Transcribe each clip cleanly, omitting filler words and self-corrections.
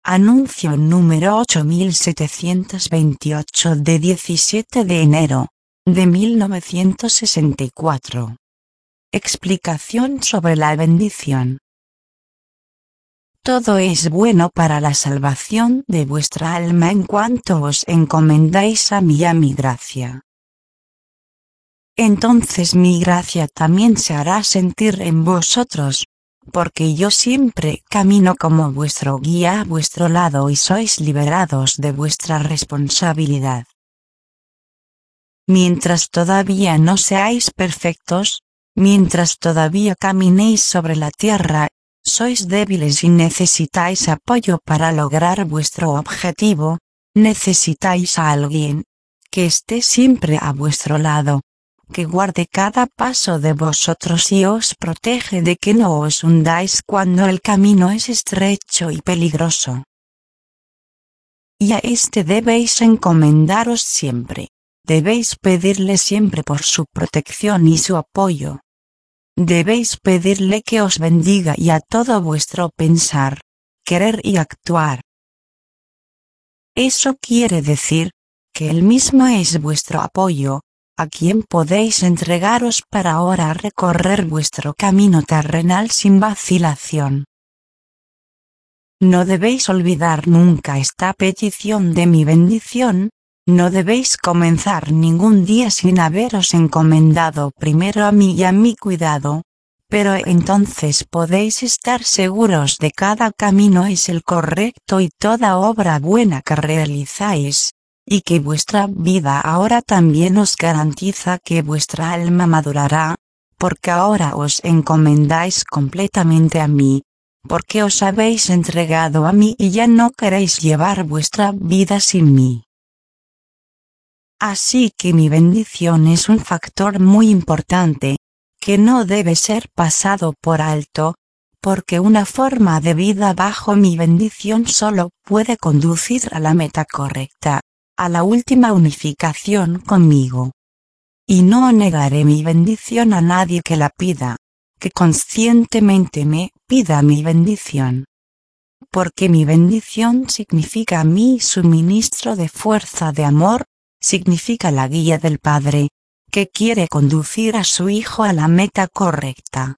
Anuncio número 8728 de 17 de enero de 1964. Explicación sobre la bendición. Todo es bueno para la salvación de vuestra alma en cuanto os encomendáis a mí y a mi gracia. Entonces mi gracia también se hará sentir en vosotros, porque yo siempre camino como vuestro guía a vuestro lado y sois liberados de vuestra responsabilidad. Mientras todavía no seáis perfectos, mientras todavía caminéis sobre la tierra, sois débiles y necesitáis apoyo para lograr vuestro objetivo, necesitáis a alguien que esté siempre a vuestro lado, que guarde cada paso de vosotros y os protege de que no os hundáis cuando el camino es estrecho y peligroso. Y a este debéis encomendaros siempre, debéis pedirle siempre por su protección y su apoyo. Debéis pedirle que os bendiga y a todo vuestro pensar, querer y actuar. Eso quiere decir que Él mismo es vuestro apoyo, a quien podéis entregaros para ahora recorrer vuestro camino terrenal sin vacilación. No debéis olvidar nunca esta petición de mi bendición, no debéis comenzar ningún día sin haberos encomendado primero a mí y a mi cuidado, pero entonces podéis estar seguros de cada camino es el correcto y toda obra buena que realizáis, y que vuestra vida ahora también os garantiza que vuestra alma madurará, porque ahora os encomendáis completamente a mí, porque os habéis entregado a mí y ya no queréis llevar vuestra vida sin mí. Así que mi bendición es un factor muy importante, que no debe ser pasado por alto, porque una forma de vida bajo mi bendición solo puede conducir a la meta correcta, a la última unificación conmigo. Y no negaré mi bendición a nadie que la pida, que conscientemente me pida mi bendición. Porque mi bendición significa mi suministro de fuerza de amor, significa la guía del Padre, que quiere conducir a su Hijo a la meta correcta.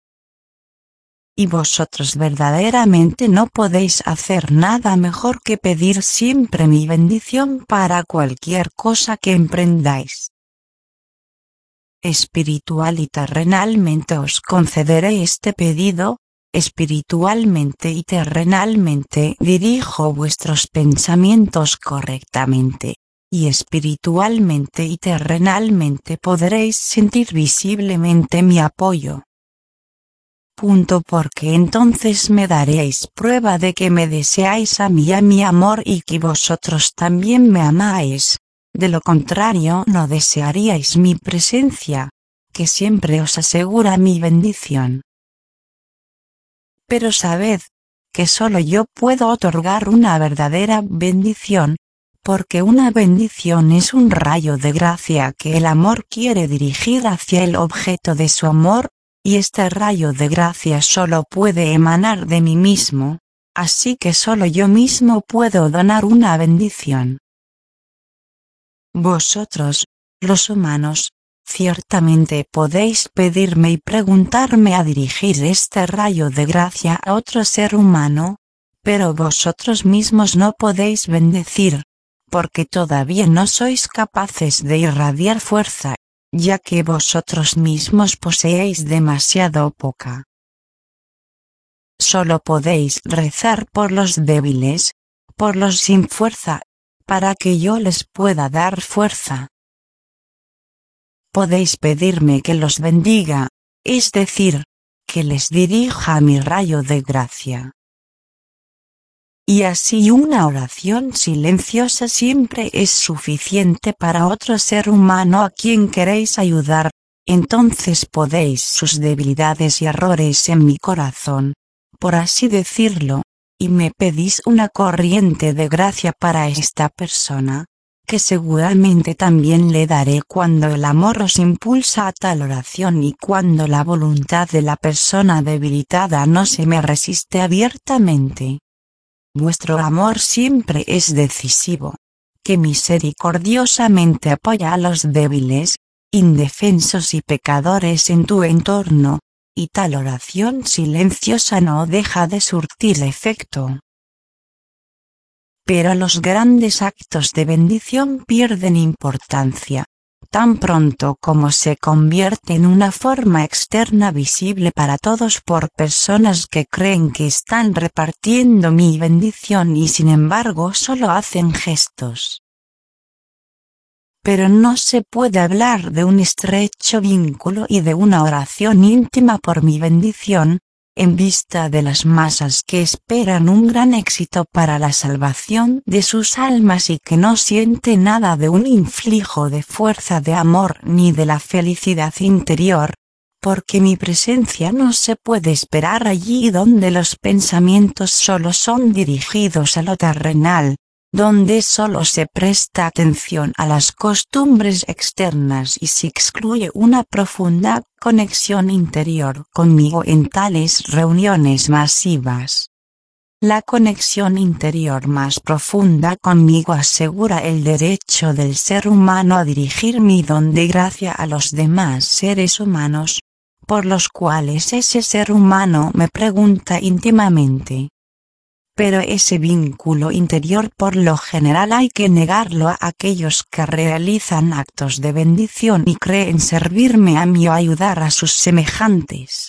Y vosotros verdaderamente no podéis hacer nada mejor que pedir siempre mi bendición para cualquier cosa que emprendáis. Espiritual y terrenalmente os concederé este pedido, espiritualmente y terrenalmente dirijo vuestros pensamientos correctamente, y espiritualmente y terrenalmente podréis sentir visiblemente mi apoyo. Porque entonces me daréis prueba de que me deseáis a mí y a mi amor y que vosotros también me amáis, de lo contrario no desearíais mi presencia, que siempre os asegura mi bendición. Pero sabed, que solo yo puedo otorgar una verdadera bendición, porque una bendición es un rayo de gracia que el amor quiere dirigir hacia el objeto de su amor, y este rayo de gracia solo puede emanar de mí mismo, así que solo yo mismo puedo donar una bendición. Vosotros, los humanos, ciertamente podéis pedirme y preguntarme a dirigir este rayo de gracia a otro ser humano, pero vosotros mismos no podéis bendecir, porque todavía no sois capaces de irradiar fuerza, ya que vosotros mismos poseéis demasiado poca. Solo podéis rezar por los débiles, por los sin fuerza, para que yo les pueda dar fuerza. Podéis pedirme que los bendiga, es decir, que les dirija mi rayo de gracia. Y así una oración silenciosa siempre es suficiente para otro ser humano a quien queréis ayudar, entonces podéis sus debilidades y errores en mi corazón, por así decirlo, y me pedís una corriente de gracia para esta persona, que seguramente también le daré cuando el amor os impulsa a tal oración y cuando la voluntad de la persona debilitada no se me resiste abiertamente. Vuestro amor siempre es decisivo, que misericordiosamente apoya a los débiles, indefensos y pecadores en tu entorno, y tal oración silenciosa no deja de surtir efecto. Pero los grandes actos de bendición pierden importancia, tan pronto como se convierte en una forma externa visible para todos por personas que creen que están repartiendo mi bendición y sin embargo solo hacen gestos. Pero no se puede hablar de un estrecho vínculo y de una oración íntima por mi bendición, en vista de las masas que esperan un gran éxito para la salvación de sus almas y que no siente nada de un influjo de fuerza de amor ni de la felicidad interior, porque mi presencia no se puede esperar allí donde los pensamientos solo son dirigidos a lo terrenal, donde solo se presta atención a las costumbres externas y se excluye una profunda conexión interior conmigo en tales reuniones masivas. La conexión interior más profunda conmigo asegura el derecho del ser humano a dirigir mi don de gracia a los demás seres humanos, por los cuales ese ser humano me pregunta íntimamente. Pero ese vínculo interior por lo general hay que negarlo a aquellos que realizan actos de bendición y creen servirme a mí o ayudar a sus semejantes.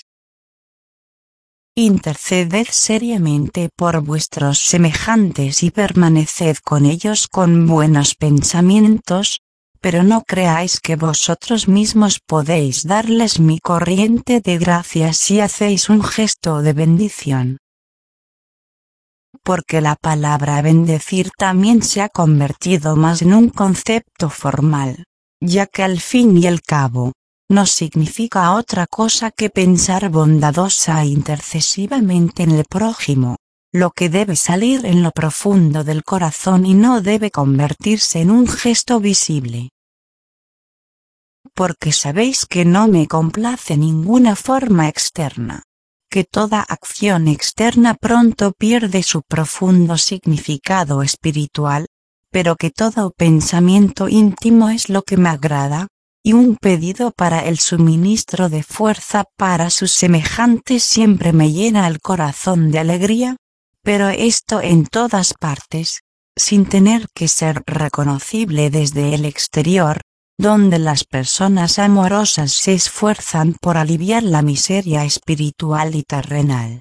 Interceded seriamente por vuestros semejantes y permaneced con ellos con buenos pensamientos, pero no creáis que vosotros mismos podéis darles mi corriente de gracia si hacéis un gesto de bendición. Porque la palabra bendecir también se ha convertido más en un concepto formal, ya que al fin y al cabo, no significa otra cosa que pensar bondadosa e intercesivamente en el prójimo, lo que debe salir en lo profundo del corazón y no debe convertirse en un gesto visible. Porque sabéis que no me complace ninguna forma externa, que toda acción externa pronto pierde su profundo significado espiritual, pero que todo pensamiento íntimo es lo que me agrada, y un pedido para el suministro de fuerza para sus semejantes siempre me llena el corazón de alegría, pero esto en todas partes, sin tener que ser reconocible desde el exterior, donde las personas amorosas se esfuerzan por aliviar la miseria espiritual y terrenal.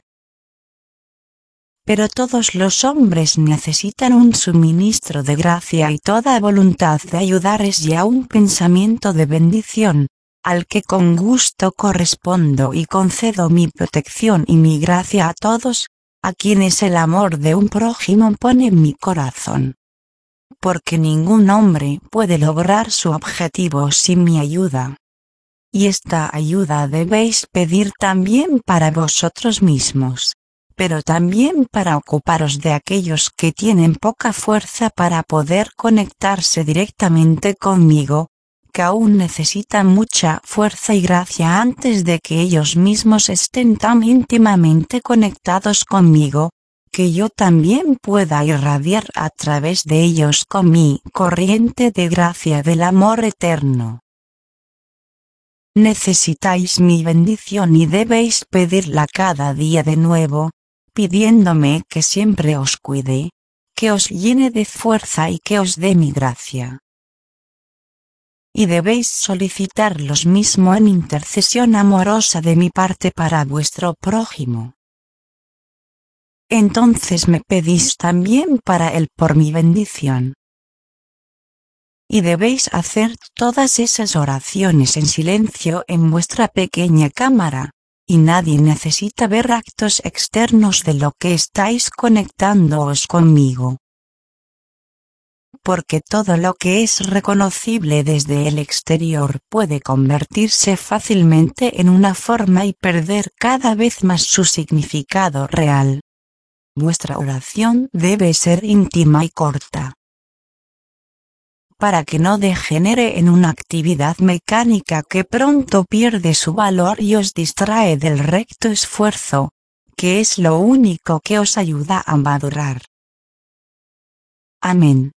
Pero todos los hombres necesitan un suministro de gracia y toda voluntad de ayudar es ya un pensamiento de bendición, al que con gusto correspondo y concedo mi protección y mi gracia a todos, a quienes el amor de un prójimo pone en mi corazón. Porque ningún hombre puede lograr su objetivo sin mi ayuda. Y esta ayuda debéis pedir también para vosotros mismos, pero también para ocuparos de aquellos que tienen poca fuerza para poder conectarse directamente conmigo, que aún necesitan mucha fuerza y gracia antes de que ellos mismos estén tan íntimamente conectados conmigo, que yo también pueda irradiar a través de ellos con mi corriente de gracia del amor eterno. Necesitáis mi bendición y debéis pedirla cada día de nuevo, pidiéndome que siempre os cuide, que os llene de fuerza y que os dé mi gracia. Y debéis solicitar lo mismo en intercesión amorosa de mi parte para vuestro prójimo. Entonces me pedís también para él por mi bendición. Y debéis hacer todas esas oraciones en silencio en vuestra pequeña cámara, y nadie necesita ver actos externos de lo que estáis conectándoos conmigo. Porque todo lo que es reconocible desde el exterior puede convertirse fácilmente en una forma y perder cada vez más su significado real. Vuestra oración debe ser íntima y corta, para que no degenere en una actividad mecánica que pronto pierde su valor y os distrae del recto esfuerzo, que es lo único que os ayuda a madurar. Amén.